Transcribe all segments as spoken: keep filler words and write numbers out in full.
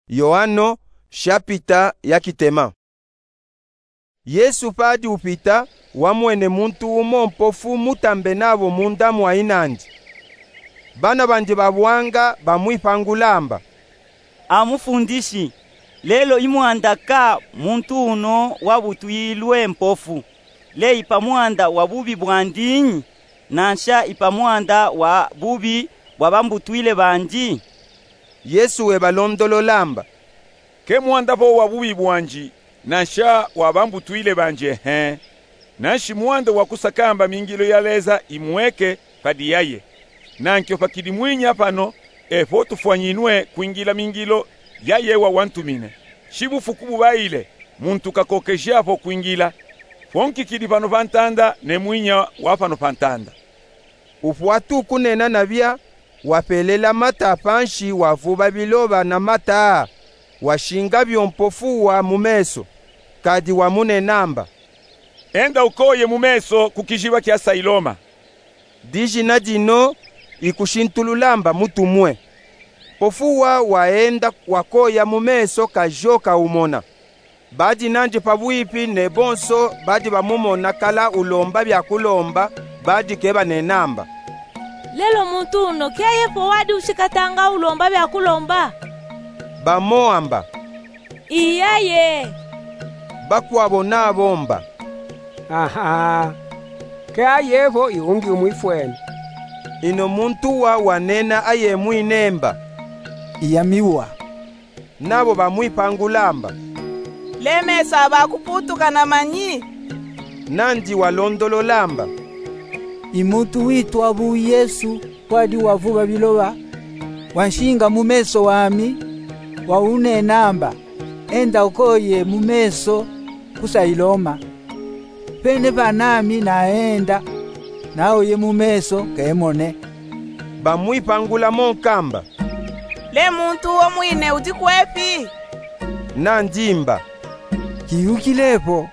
Yohano shapita ya kitema. Yesu padi upita wamwene muntu umo mpofu mutambe nabo munda mwainandi. Bana banje babuanga bamwipangulamba. Amufundishi, lelo imuandaka muntu uno wabutwilwe mpofu. Le ipamuanda wabubi bwandinyi, nansha ipamuanda wa bubi wabambutwile bandi. Yesu webalondololamba. Ke muanda bo wabubi bwanji, nansha wabambutwile banje he. Nanshi muanda wakusakamba mingilo ya leza imweke padiyaye. Nankyo pakidi mwinya pano, efo tufwanyinwe kuingila mingilo ya yewa wantumine. Shibu fukubu baile, muntu kakokeshapo kuingila. Fonki kidi pano pantanda, ne mwinya wapano pantanda. Ufuatu kunena nabia, wapelela mata panshi wavuba biloba na mata. Washinga byompofu wa mumeso, kadi wa mune namba. Enda ukoye mumeso kukijiwa kia Sailoma. Diji na dino ikushintululamba mutu mwe. Pofuwa waenda wakoya mumeso kajoka umona. Badi nanje pabuipi ne bonso badi bamumona kala ulomba bya kulomba badi keba ne namba. Lelo muntu uno keye po wadi ushikatanga ulomba bya kulomba. Bamoamba. Iyaye. Bakwabo na bomba. Aha. Kaya yevo iungi umwifweni. Ino muntu wa wanena aye mwinemba. Iyamiwa. Nabo bamwipangulamba. Lemesa bakuputuka na manyi. Nandi walondololamba. Imuntu witu abu Yesu wadi wavuba biloba. Wanshinga mumeso wami. Waune namba. Enda ukoye mumeso kusailoma. Pene banami naenda. Nao ye mumeso kemone. Bamwipangula monkamba. Le muntu wo mwine utikwepi. Nandimba. Kiyukilepo.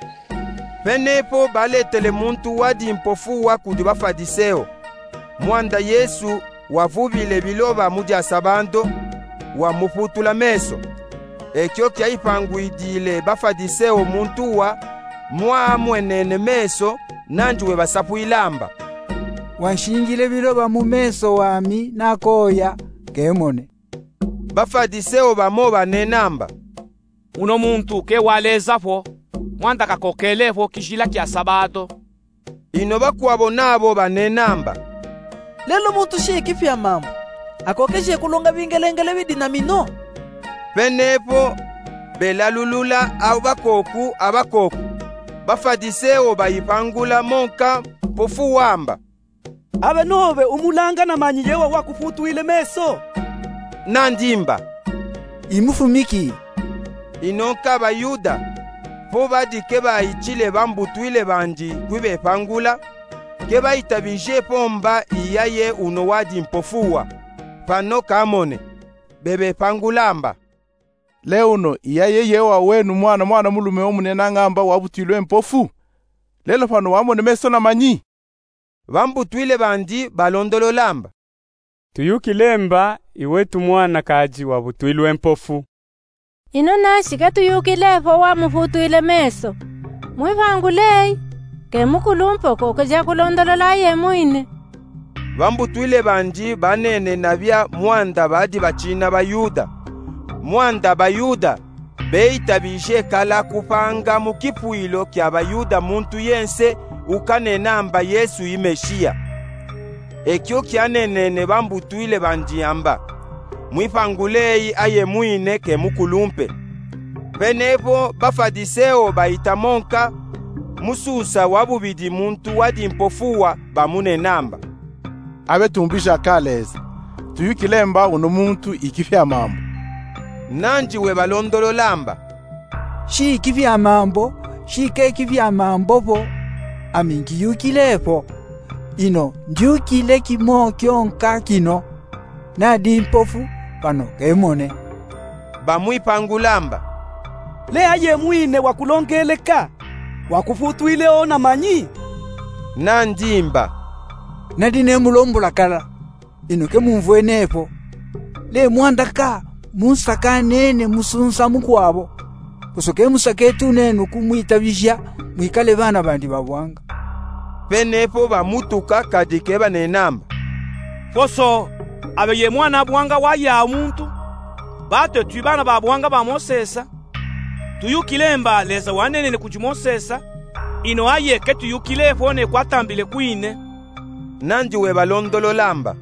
Penepo baletele muntu wadi mpofu wa kudi bafadiseo. Mwanda Yesu wavubile biloba mudia sabando wa muputula meso. Ekyo kya ipanguidile bafadiseo muntu wa mwa mwenene meso nanjuwe basapu ilamba. Wanshingile biloba mu meso wami nakoya kemone. Bafadiseo bamoba nenamba. Uno muntu ke walezafo mwanda kakokelevo kishila kya sabato. Ino bakwabo nabo banenamba. Lelo muntu shiki fya mambo. Akokeshe kulonga bingelengele bidinamino. Penepo belalulula au bakoku abakoku. Bafadiseo bayipangula monka pofu wamba. Abe nove umulanga na manyi yewa wakufutu ile meso. Nandimba. Imufumiki. Inonka bayuda. Po badi keba ichile bambutwile bandi kwibe pangula. Keba itabije pomba iyaye unowadi mpofuwa. Pano kamone. Bebe pangulamba. Leuno iyaye yewa wenu mwana mwana mulume omunena ngamba wabutwilwe mpofu. Lelo pano wamone meso na manyi. Bambutwile bandi balondololamba. Tuyukilemba iwetu mwana kaji wabutwilwe mpofu. Ino nashika tuyukilevo wa mufutwile meso. Mwivangulei. Ke mukulumpo kokeja kulondolola ye mwine. Bambutwile bandi banene nabia mwanda badi bachina bayuda. Mwanda bayuda beitabije kala kupanga mukipuilo kya bayuda muntu yense ukane namba Yesu imeshia. Ekyo kyanenene bambutwile bandiyamba. Mwipangulei aye mwine ke mukulumpe. Penepo bafadiseo baitamonka mususa wabubidi muntu wadi mpofuwa bamune namba. Abe tumbisha kaleza. Tuyukilemba uno muntu ikifya mambo. Nanji we balondololamba. Shi ikifya mambo, shi ke ikifya mambo po. Amingi yukilepo. Ino njukile kimo kyonka kino. Na dimpofu pano kemone. Bamwipangulamba. Le aye mwine wakulongeleka. Wakufutwile ona manyi. Nandimba. Nadine mulombula kala. Ino ke mumvwenepo. Le mwandaka musaka nene musunsa mukwabo kusoke musake tunene kumwitabisha mwikale bana bandi babwanga. Penepo bamutuka kadike banenamba. Foso abe ye mwana bwanga wa ya muntu bate twibana babwanga ba Mosesa tuyukilemba leza wanene kujimosesa ino aye ke tuyukile fone kwatambile kwine nanji we balondolo lamba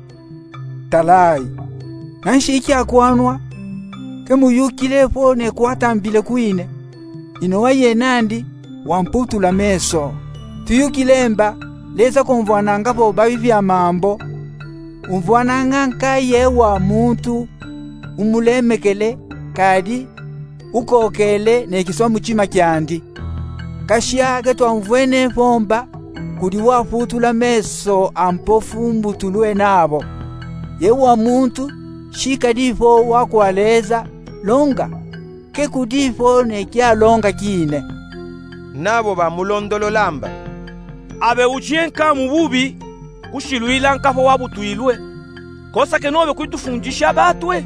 talai nanshiki akwanwa ke muyukile fone kwatambile kwine ino aye nandi wamputula meso tuyukilemba leza konvwananga bo babivya mambo umvwananga nkaye wa muntu umulemekele kadi ukokele nekisomu chima kyandi kashiage twamvwene pomba kuli wafutula meso ampofu mbutulwe nabo yewa muntu shikadifo wakwaleza longa ke kudifo nekya longa kine nabo bamulondolo lamba abe uchienka mububi kushilwila nkafo wabutuilwe kosa kenobe kuitufunjisha batwe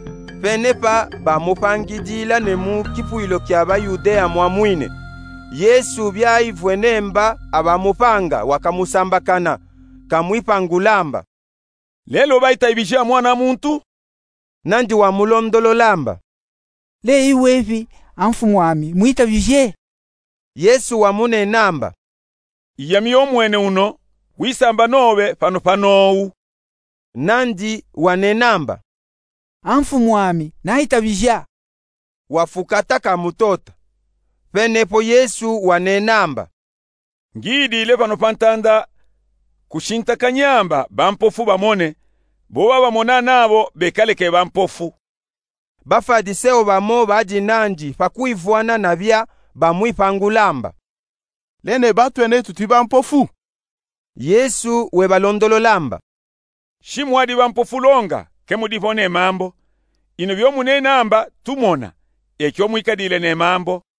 penepa bamupangidila nemu kipuilo kya Bayudea mwamwine Yesu byaivwenemba abamupanga wakamusambakana kamwipangulamba lelo baitaibisha mwana muntu nandi wa mulondolo lamba le iwevi amfu mwami mwitabije Yesu wamune namba yami omwene uno wisamba nobe pano panowu nandi wanenamba amfu mwami naitabija wafukata kamutota penepo Yesu wanenamba ngidile pano pantanda kushinta kanyamba bampofu bamone boba bamona nabo bekaleke bampofu bafadiseo bamo baji nanji pakuivwana nabya bamwipangulamba lene batwene tuti bampofu Yesu we balondolo lamba shimwadi bampofu longa kemudivone mambo ino byomune namba tumona ekyo mwikadile ne mambo